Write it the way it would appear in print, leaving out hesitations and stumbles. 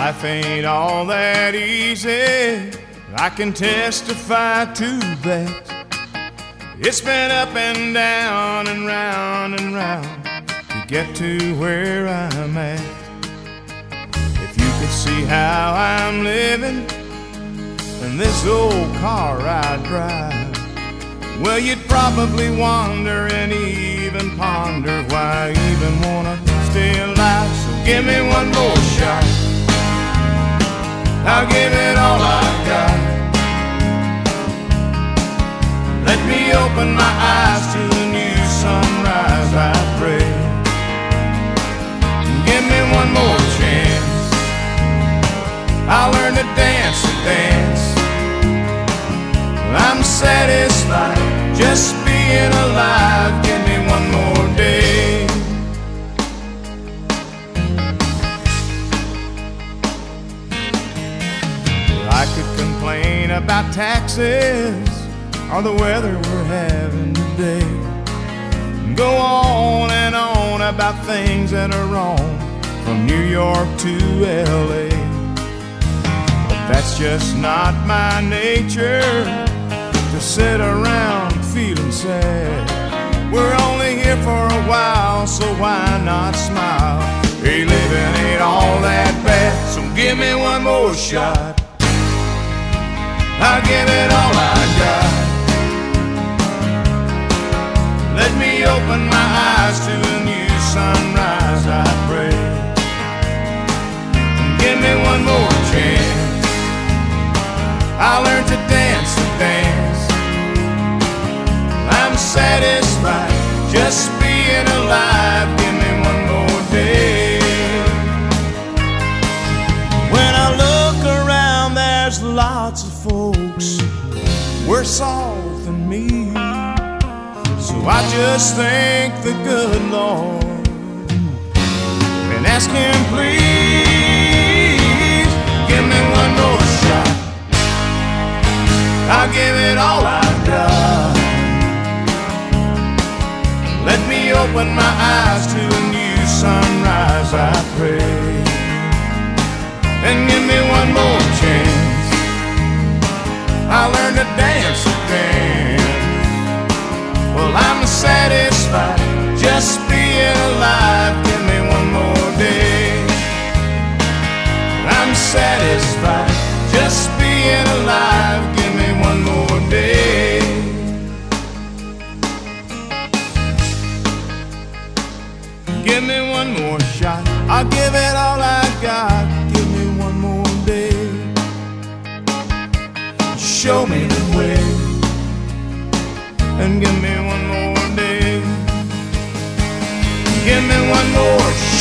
Life ain't all that easy, I can testify to that. It's been up and down and round to get to where I'm at. If you could see how I'm living in this old car I drive, well, you'd probably wonder and even ponder why I even wanna stay alive. So give me one more shot, I'll give it all I've got. Let me open my eyes to a new sunrise, I pray. Give me one more chance, I'll learn to dance the dance. I'm satisfied just being alive. Give me one more day. I could complain about taxes or the weather we're having today, go on and on about things that are wrong from New York to LA. But that's just not my nature, to sit around feeling sad. We're only here for a while, so why not smile? Hey, living ain't all that bad, so give me one more shot, I'll give it all I got. Let me open my eyes to a new sunrise, I pray. And give me one more chance, I'll learn to dance the dance. I'm satisfied just being alive. Give me one more day. When I look around, there's lots of folks worse off than me, so I just thank the good Lord and ask Him, please give me one more shot, I'll give it all I've got. Let me open my eyes to a new sunrise, I pray. And give me one more chance, I'll learn to dance the dance. Well, I'm satisfied just being alive. Give me one more day. I'm satisfied just being alive. Give me one more day. Give me one more shot, I'll give it all I got. Give me one more day. Show me the way and give me one more day. Give me one more shot.